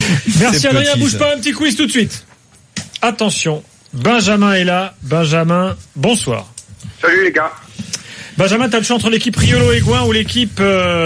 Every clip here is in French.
Merci Adrien, bouge pas, un petit quiz tout de suite. Attention, Benjamin est là. Benjamin, bonsoir. Salut les gars. Benjamin, t'as le choix entre l'équipe Riolo et Gouin ou l'équipe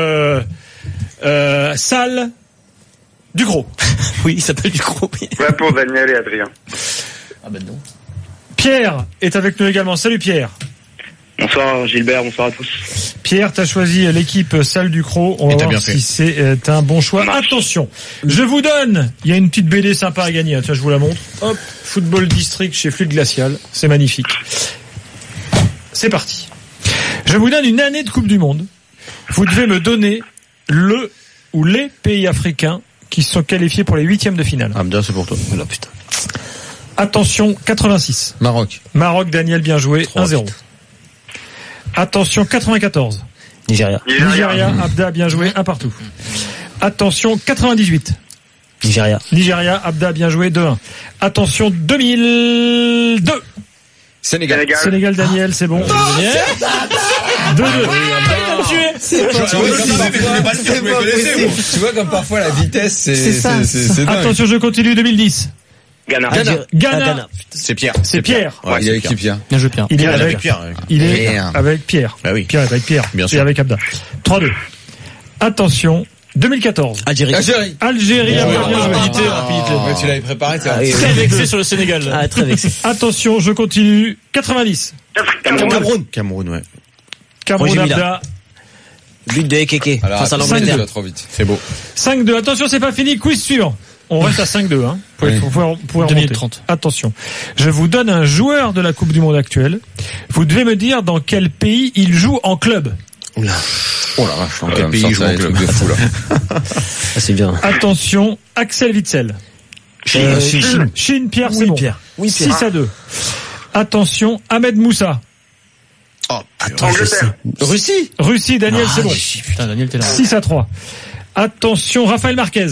Salle du Gros. Oui, il s'appelle du Gros. Ouais, pour Daniel et Adrien. Ah ben non. Pierre est avec nous également. Salut Pierre. Bonsoir Gilbert, bonsoir à tous. Pierre, t'as choisi l'équipe Salle du Croc. On va voir si c'est un bon choix. Attention, je vous donne, il y a une petite BD sympa à gagner. Tiens, je vous la montre. Hop, Football District chez Fluide Glacial. C'est magnifique. C'est parti. Je vous donne une année de Coupe du Monde. Vous devez me donner le ou les pays africains qui se sont qualifiés pour les 8e de finale. Ah, bien, c'est pour toi. Oh putain. Attention, 86. Maroc. Maroc, Daniel, bien joué. 1-0. Attention, 94. Nigeria. Abda, bien joué. 1 partout. Attention, 98. Nigeria, Abda, bien joué. 2-1. Attention, 2002. Sénégal, Daniel, c'est bon. 2-2. Tu vois comme parfois la vitesse, c'est dingue. Attention, je continue. 2010. Ghana. C'est Pierre. Ouais, il est avec Pierre. Bien joué Pierre. Il est avec Pierre. Pierre. Bah oui. Pierre est avec Pierre. Bien sûr. Et avec Abda. 3-2. Attention, 2014. Algérie. Algérie. Rapidité. Tu l'avais préparé, Très vexé sur le Sénégal. Ah, très vexé. Attention, je continue. 90. Cameroun, ouais. Cameroun, Abda. But de Ekeke. Face à l'Angleterre. l'Angleterre. Trop vite. C'est beau. 5-2. Attention, c'est pas fini. Quiz suivant. On reste à 5-2, hein. Vous pouvez remonter. 30. Attention. Je vous donne un joueur de la Coupe du Monde actuelle. Vous devez me dire dans quel pays il joue en club. Oula. Oh la vache, quel pays il joue en club de fou, là. Ah, c'est bien. Attention, Axel Witsel. Chine, Pierre, c'est bon. Oui, Pierre. 6-2. Attention, Ahmed Moussa. Angleterre. Russie, Daniel, c'est bon. Putain, Daniel, t'es là. 6-3. Attention, Raphaël Marquez.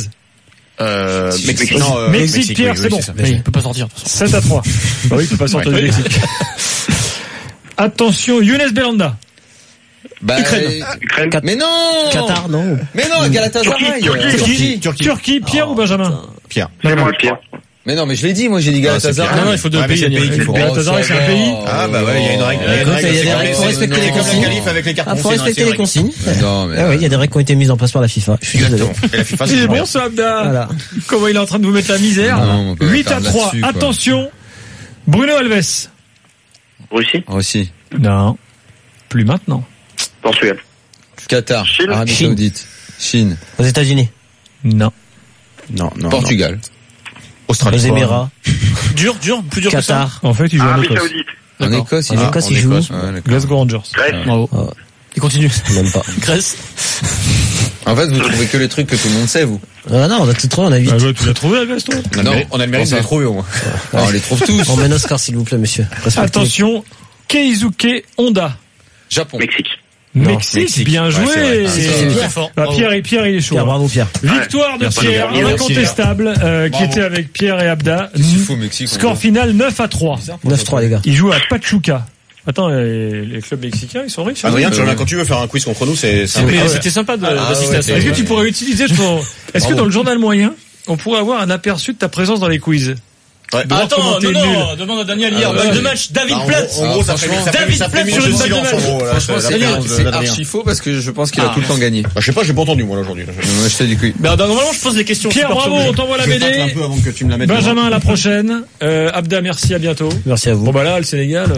Mexique, Pierre, c'est bon. Il peut pas sortir. 7-3. Bah oui, il peut pas sortir du Mexique. Attention, Younes Belhanda. Ukraine. Mais non! Qatar, non. Mais non, Galatasaray. Turquie, Pierre ou Benjamin? Pierre. C'est moi Pierre. Mais non, mais je l'ai dit, moi j'ai dit Galatasaray. Non, il faut deux pays. Galatasaray, c'est un pays. Ah bah ouais, il y a une règle. Il faut respecter les consignes. Il faut respecter les consignes. Non, mais. Ah oui, il y a des règles qui ont été mises en place par la FIFA. Je suis désolé. Et la FIFA, Il est bon, ça, Abda. Voilà. Comment il est en train de vous mettre la misère? 8-3. Attention. Bruno Alves. Russie. Non. Plus maintenant. Portugal. Qatar. Arabie Saoudite. Chine. Aux États-Unis. Non. Portugal. Australie. Aux Émirats. Dur, plus dur que ça. Qatar. En fait, il joue en Arabie Écosse. Saoudite. En Écosse, il joue. Glasgow Rangers. Grèce. Bravo. Il continue. Même pas. Grèce. En fait, vous trouvez que les trucs que tout le monde sait, vous. Non, on a tout trouvé, on a 8. Ah ouais, tu l'as trouvé, Alves, toi? Non, on a le mérite de les trouver, au moins. On les trouve tous. On met Oscar, s'il vous plaît, monsieur. Respectez. Attention. Keisuke Honda. Japon. Mexique, bien joué. Très fort. Pierre, il est chaud. Pierre, bravo, Pierre. Victoire de Pierre, incontestable, qui était avec Pierre et Abda. C'est fou, Mexique. Score final 9-3. 9-3, les gars. Il joue à Pachuca. Attends, les clubs mexicains, ils sont riches. Adrien, tu reviens quand tu veux faire un quiz contre nous, C'était sympa d'assister à ça. Est-ce que tu pourrais utiliser est-ce que dans le journal moyen, on pourrait avoir un aperçu de ta présence dans les quiz? Attends, non, demande à Daniel hier, balle de match, David Platt. En gros, ça fait sur une balle de match. Franchement, c'est archi faux parce que je pense qu'il a tout le temps gagné. Je sais pas, j'ai pas entendu, moi, là, aujourd'hui. Moi, je t'ai dit oui. Normalement, je pose des questions. Pierre, bravo, on t'envoie la BD. un peu avant que tu me la mettes. Benjamin, à la prochaine. Abda, merci, à bientôt. Merci à vous. Bon, bah là, le Sénégal.